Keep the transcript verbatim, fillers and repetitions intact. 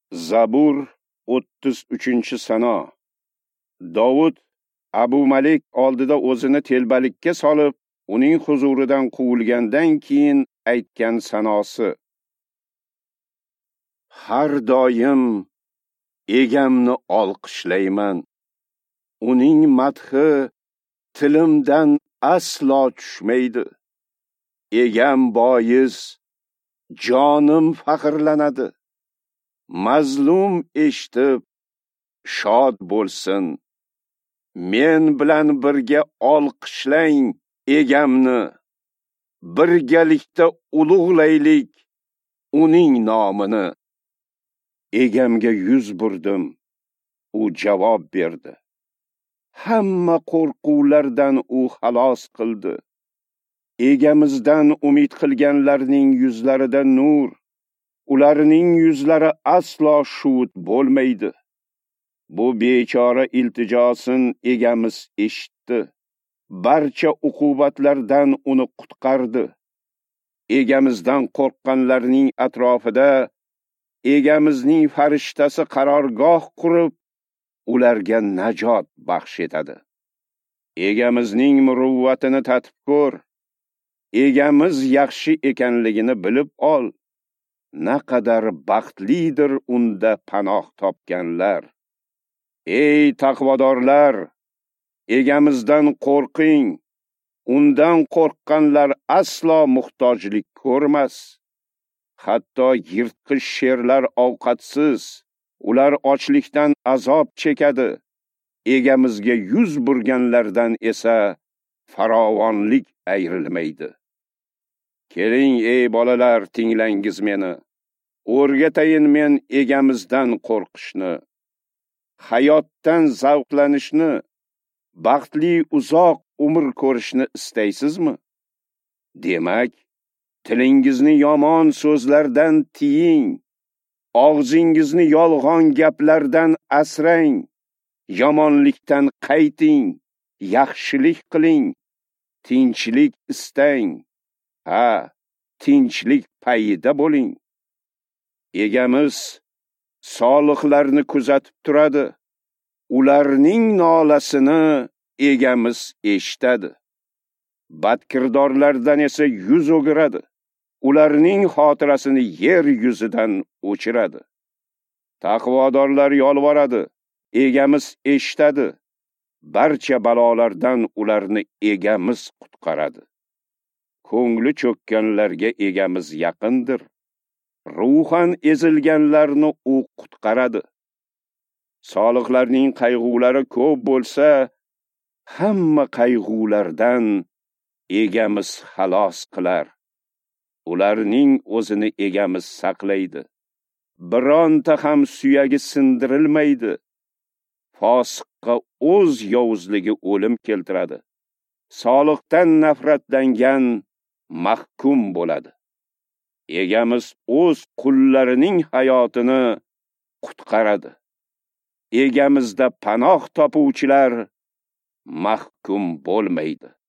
Zabur o'ttiz uchinchi sano. Davud Abu Malik oldida o'zini telbalikka solib, uning huzuridan quvilgandan keyin aytgan sanosi. Har doim egamni olqishlayman. Uning madhi tilimdan aslo tushmaydi. Egam boyiz jonim faxrlanadi. Mazlum eshitib shod bo'lsin. Men bilan birga olqishlang egamni. Birgalikda ulug'laylik uning nomini. Egamga yuz burdim. U javob berdi. Hamma qo'rquvlardan u xalos qildi. Egamizdan umid qilganlarning yuzlarida nur, ularning yuzlari aslo shuvut bo'lmaydi. Bu bechora iltijosin egamiz eshitdi. Barcha uqubatlardan uni qutqardi. Egamizdan qo'rqqanlarning atrofida egamizning farishtasi qarorgoh qurib, ularga najot baxsh etadi. Egamizning muruvvatini tatib ko'r. Egamiz yaxshi ekanligini bilib ol. Naqadar baxtlidir unda panoh topganlar. Ey taqvodorlar, egamizdan qo'rqing. Undan qo'rqqanlar aslo muhtojlik ko'rmas. Hatto yirtqich sherlar ovqatsiz, ular ochlikdan azob chekadi. Egamizga yuz burganlardan esa farovonlik ayrilmaydi. Keling ey bolalar, tinglangiz meni. O'rgatayin men egamizdan qo'rqishni. Hayotdan zavqlanishni, baxtli uzoq umr ko'rishni istaysizmi? Demak, tilingizni yomon so'zlardan tiying. Og'zingizni yolg'on gaplardan asrang. Yomonlikdan qayting, yaxshilik qiling, tinchlik istang. Ha, tinchlik payida bo'ling. Egamiz solihlarni kuzatib turadi. Ularning nolasini egamiz eshitadi. Badkirdorlardan esa yuz o'giradi. Ularning xotirasini yer yuzidan o'chiradi. Taqvodorlar yolvoradi. Egamiz eshitadi. Barcha balolardan ularni egamiz qutqaradi. Ko'ngli cho'kkanlarga egamiz yaqindir. Ruhan ezilganlarni u qutqaradi. Solihlarning qayg'ulari ko'p bo'lsa, hamma qayg'ulardan egamiz xalos qilar. Ularning o'zini egamiz saqlaydi. Bironta ham suyagi sindirilmaydi. Fosiqqa o'z yovuzligi o'lim keltiradi. Solihdan nafratlangan mahkum bo'ladi. Egamiz o'z qullarining hayotini qutqaradi. Egamizda panoh topuvchilar mahkum bo'lmaydi.